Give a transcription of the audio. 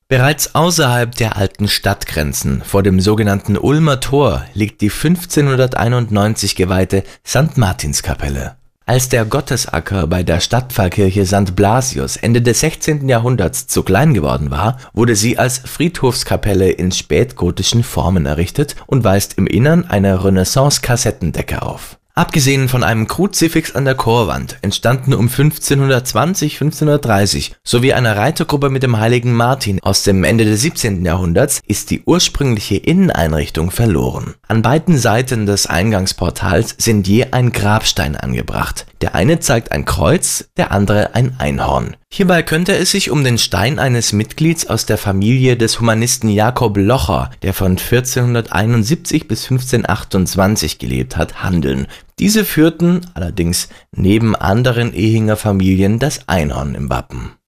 Bereits außerhalb der alten Stadtgrenzen, vor dem sogenannten Ulmer Tor, liegt die 1591 geweihte St. Martinskapelle. Als der Gottesacker bei der Stadtpfarrkirche St. Blasius Ende des 16. Jahrhunderts zu klein geworden war, wurde sie als Friedhofskapelle in spätgotischen Formen errichtet und weist im Innern eine Renaissance-Kassettendecke auf. Abgesehen von einem Kruzifix an der Chorwand entstanden um 1520/1530 sowie einer Reitergruppe mit dem heiligen Martin aus dem Ende des 17. Jahrhunderts ist die ursprüngliche Inneneinrichtung verloren. An beiden Seiten des Eingangsportals sind je ein Grabstein angebracht. Der eine zeigt ein Kreuz, der andere ein Einhorn. Hierbei könnte es sich um den Stein eines Mitglieds aus der Familie des Humanisten Jakob Locher, der von 1471 bis 1528 gelebt hat, handeln. Diese führten allerdings neben anderen Ehinger Familien das Einhorn im Wappen.